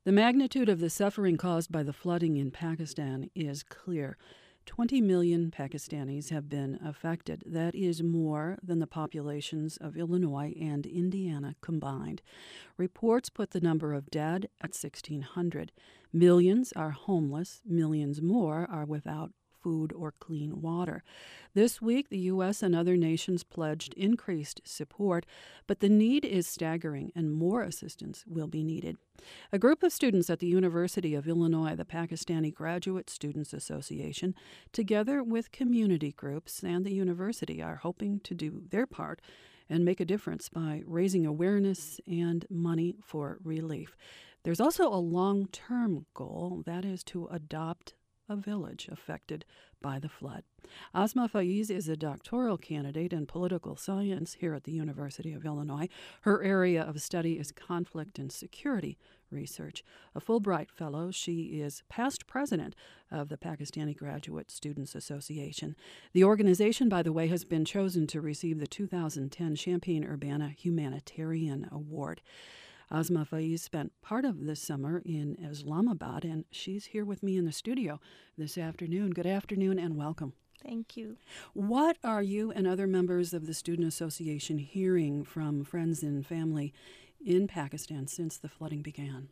The magnitude of the suffering caused by the flooding in Pakistan is clear. 20 million Pakistanis have been affected. That is more than the populations of Illinois and Indiana combined. Reports put the number of dead at 1,600. Millions are homeless. Millions more are without food or clean water. This week, the U.S. and other nations pledged increased support, but the need is staggering and more assistance will be needed. A group of students at the University of Illinois, the Pakistani Graduate Students Association, together with community groups and the university, are hoping to do their part and make a difference by raising awareness and money for relief. There's also a long-term goal, that is to adopt a village affected by the flood. Asma Faiz is a doctoral candidate in political science here at the University of Illinois. Her area of study is conflict and security research. A Fulbright Fellow, she is past president of the Pakistani Graduate Students Association. The organization, by the way, has been chosen to receive the 2010 Champaign-Urbana Humanitarian Award. Asma Faiz spent part of this summer in Islamabad, and she's here with me in the studio this afternoon. Good afternoon and welcome. Thank you. What are you and other members of the Student Association hearing from friends and family in Pakistan since the flooding began?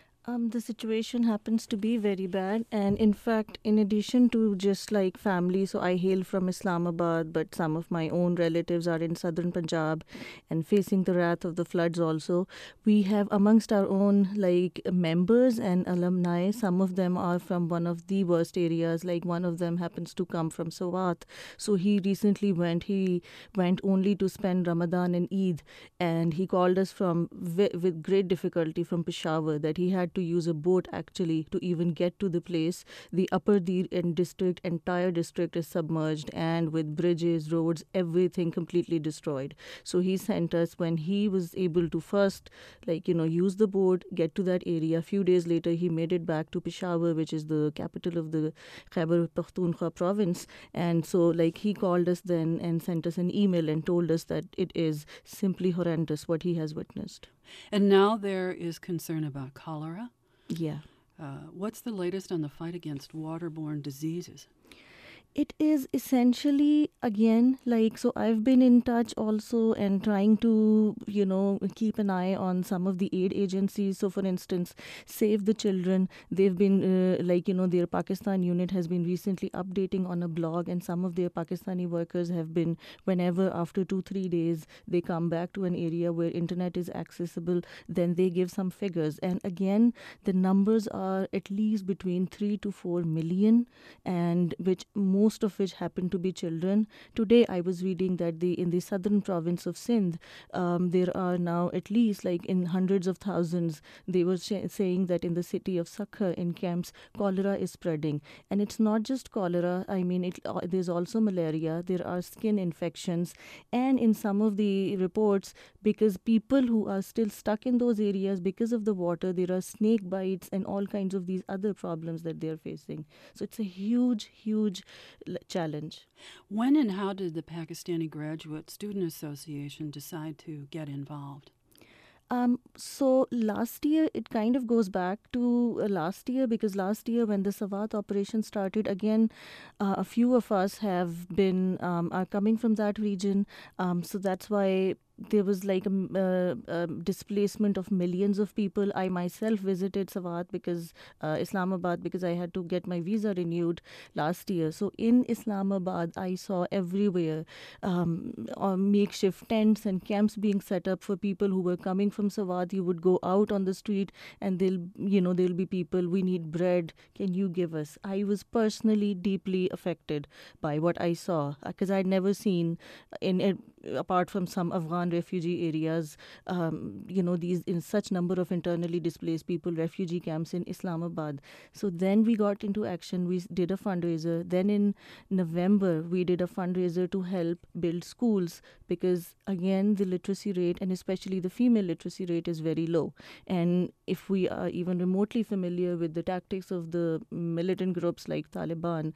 The situation happens to be very bad, and in fact, in addition to just like family, so I hail from Islamabad, but some of my own relatives are in southern Punjab and facing the wrath of the floods also. We have amongst our own like members and alumni, some of them are from one of the worst areas, like one of them happens to come from Swat. So he recently went only to spend Ramadan and Eid, and he called us from with great difficulty from Peshawar that he had to use a boat actually to even get to the place. The Upper Dir district, entire district is submerged, and with bridges, roads, everything completely destroyed. So he sent us when he was able to first use the boat, get to that area. A few days later he made it back to Peshawar, which is the capital of the Khyber Pakhtunkhwa province, and so he called us then and sent us an email and told us that it is simply horrendous what he has witnessed. And now there is concern about cholera. Yeah. What's the latest on the fight against waterborne diseases? It is essentially, again, so I've been in touch also and trying to, keep an eye on some of the aid agencies. So, for instance, Save the Children, they've been, their Pakistan unit has been recently updating on a blog, and some of their Pakistani workers have been, whenever after 2-3 days, they come back to an area where internet is accessible, then they give some figures. And again, the numbers are at least between 3 to 4 million, and which most of which happen to be children. Today, I was reading that in the southern province of Sindh, there are now at least in hundreds of thousands. They were saying that in the city of Sakhar, in camps, cholera is spreading. And it's not just cholera. I mean, there's also malaria. There are skin infections. And in some of the reports, because people who are still stuck in those areas because of the water, there are snake bites and all kinds of these other problems that they're facing. So it's a huge, huge challenge. When and how did the Pakistani Graduate Student Association decide to get involved? So last year, it kind of goes back to last year, because last year when the Swat operation started, again, a few of us have been are coming from that region. So that's why there was a displacement of millions of people. I myself visited Swat Islamabad, because I had to get my visa renewed last year. So in Islamabad, I saw everywhere makeshift tents and camps being set up for people who were coming from Swat. You would go out on the street and there'll be people, we need bread, can you give us? I was personally deeply affected by what I saw, because I'd never seen apart from some Afghan refugee areas, these in such number of internally displaced people, refugee camps in Islamabad. So then we got into action. We did a fundraiser. Then in November, we did a fundraiser to help build schools, because again, the literacy rate, and especially the female literacy rate, is very low. And if we are even remotely familiar with the tactics of the militant groups like Taliban,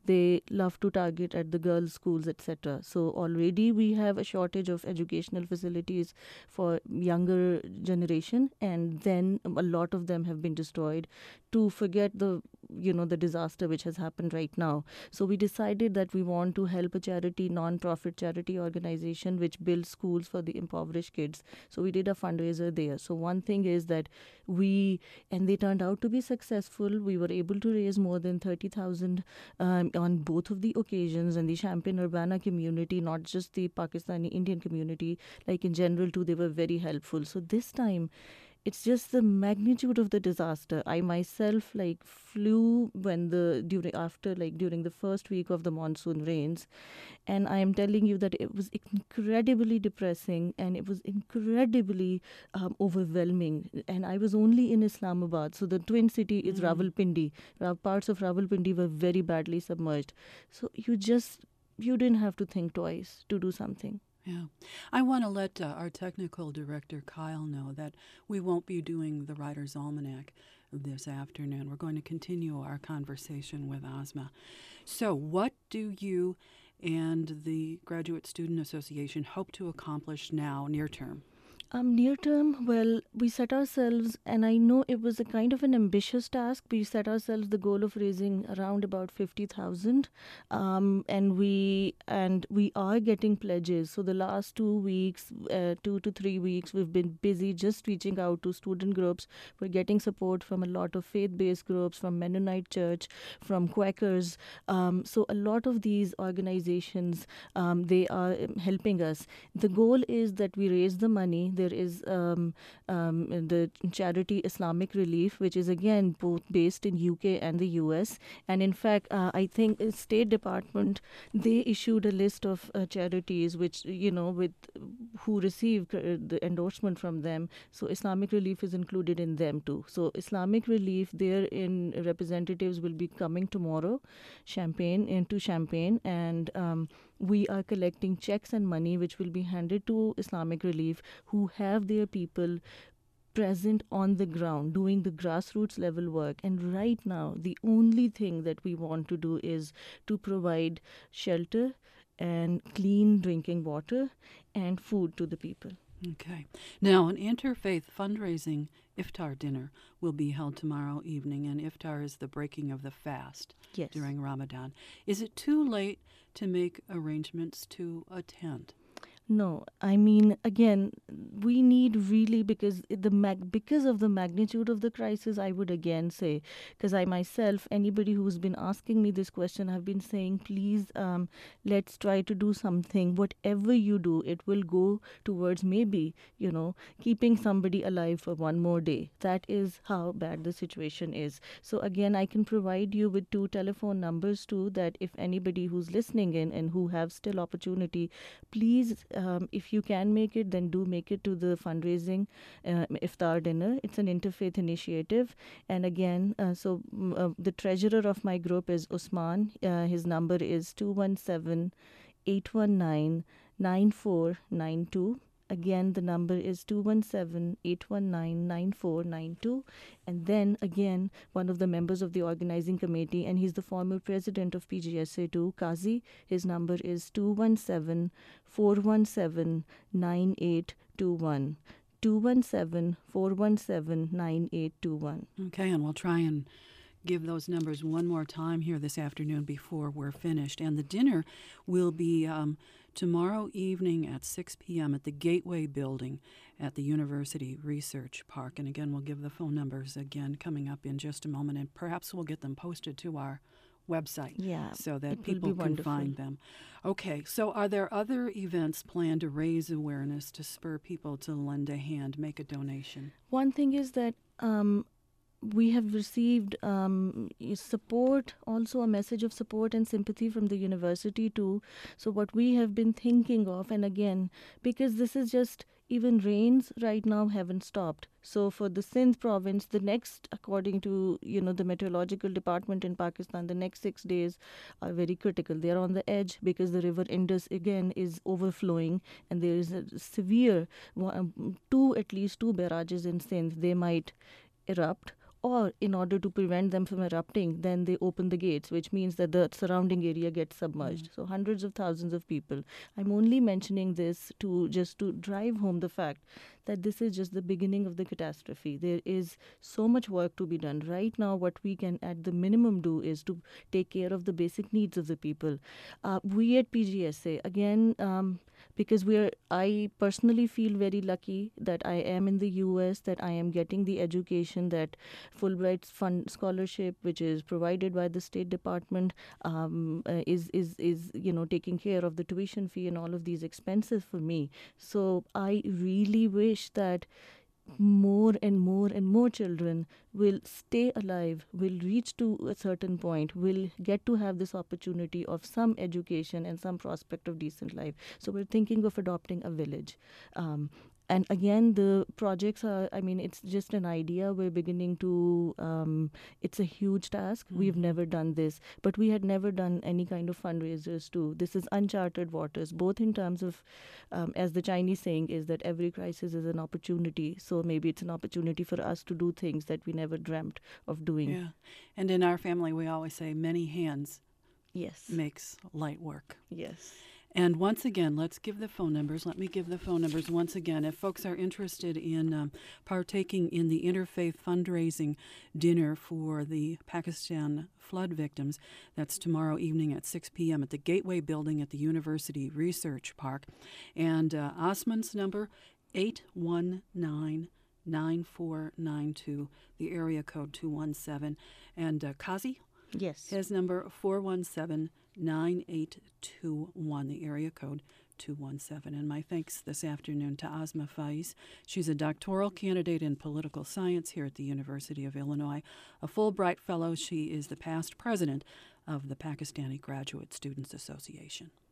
they love to target at the girls' schools, etc. So already we have a shortage of educational facilities for younger generation, and then a lot of them have been destroyed. To forget the disaster which has happened right now. So we decided that we want to help a charity, non-profit charity organization which builds schools for the impoverished kids. So we did a fundraiser there. So one thing is that and they turned out to be successful. We were able to raise more than 30,000 on both of the occasions, and the Champaign-Urbana community, not just the Pakistani Indian community, like in general too, they were very helpful. So this time, it's just the magnitude of the disaster. I myself flew during the first week of the monsoon rains, and I am telling you that it was incredibly depressing and it was incredibly overwhelming. And I was only in Islamabad, so the twin city is Rawalpindi. Parts of Rawalpindi were very badly submerged. So you didn't have to think twice to do something. Yeah. I want to let our technical director, Kyle, know that we won't be doing the Writer's Almanac this afternoon. We're going to continue our conversation with Asma. So what do you and the Graduate Student Association hope to accomplish now, near term? Near term, well, we set ourselves, and I know it was a kind of an ambitious task. We set ourselves the goal of raising around about 50,000, and we are getting pledges. So the last 2 weeks, 2 to 3 weeks, we've been busy just reaching out to student groups. We're getting support from a lot of faith-based groups, from Mennonite Church, from Quakers. So a lot of these organizations, they are helping us. The goal is that we raise the money. There is the charity Islamic Relief, which is again both based in UK and the US. And in fact, I think the State Department, they issued a list of charities which, with who received the endorsement from them. So Islamic Relief is included in them too. So Islamic Relief, their representatives will be coming tomorrow, into Champaign, and we are collecting checks and money which will be handed to Islamic Relief, who have their people present on the ground doing the grassroots level work. And right now, the only thing that we want to do is to provide shelter and clean drinking water and food to the people. Okay. Now, an interfaith fundraising iftar dinner will be held tomorrow evening, and iftar is the breaking of the fast during Ramadan. Is it too late to make arrangements to attend? No, I mean, again, we need really, because of the magnitude of the crisis, I would again say, because I myself, anybody who's been asking me this question, have been saying, please, let's try to do something. Whatever you do, it will go towards maybe, keeping somebody alive for one more day. That is how bad the situation is. So again, I can provide you with 2 telephone numbers too, that if anybody who's listening in and who have still opportunity, please, if you can make it, then do make it to the fundraising iftar dinner. It's an interfaith initiative. And again, the treasurer of my group is Usman. His number is 217-819-9492. Again, the number is 217-819-9492. And then again, one of the members of the organizing committee, and he's the former president of PGSA2, Qazi, his number is 217-417-9821. 217-417-9821. Okay, and we'll try and give those numbers one more time here this afternoon before we're finished. And the dinner will be tomorrow evening at 6 p.m. at the Gateway Building at the University Research Park. And again, we'll give the phone numbers again coming up in just a moment, and perhaps we'll get them posted to our website so that people can find them. Okay, so are there other events planned to raise awareness, to spur people to lend a hand, make a donation? One thing is that we have received support, also a message of support and sympathy from the university too. So what we have been thinking of, and again, because this is just, even rains right now haven't stopped. So for the Sindh province, the next, according to the meteorological department in Pakistan, the next 6 days are very critical. They are on the edge because the river Indus again is overflowing, and there is a severe at least two barrages in Sindh. They might erupt, or in order to prevent them from erupting, then they open the gates, which means that the surrounding area gets submerged. So hundreds of thousands of people. I'm only mentioning this to just to drive home the fact that this is just the beginning of the catastrophe. There is so much work to be done. Right now, what we can at the minimum do is to take care of the basic needs of the people. We at PGSA, again, because I personally feel very lucky that I am in the US, that I am getting the education that Fulbright Fund scholarship, which is provided by the State Department, is taking care of the tuition fee and all of these expenses for me. So I really wish that more and more and more children will stay alive, will reach to a certain point, will get to have this opportunity of some education and some prospect of decent life. So we're thinking of adopting a village. And again, the projects are, it's just an idea. We're beginning to, it's a huge task. We've never done this, but we had never done any kind of fundraisers too. This is uncharted waters, both in terms of, as the Chinese saying is that every crisis is an opportunity. So maybe it's an opportunity for us to do things that we never dreamt of doing. Yeah. And in our family, we always say many hands Yes. makes light work. Yes. And once again, let's give the phone numbers. Let me give the phone numbers once again. If folks are interested in partaking in the Interfaith Fundraising Dinner for the Pakistan flood victims, that's tomorrow evening at 6 p.m. at the Gateway Building at the University Research Park. And Osman's number, 819-9492, the area code 217. And Kazi? Yes. His number, 417-9821, the area code 217. And my thanks this afternoon to Asma Faiz. She's a doctoral candidate in political science here at the University of Illinois. A Fulbright Fellow, she is the past president of the Pakistani Graduate Students Association.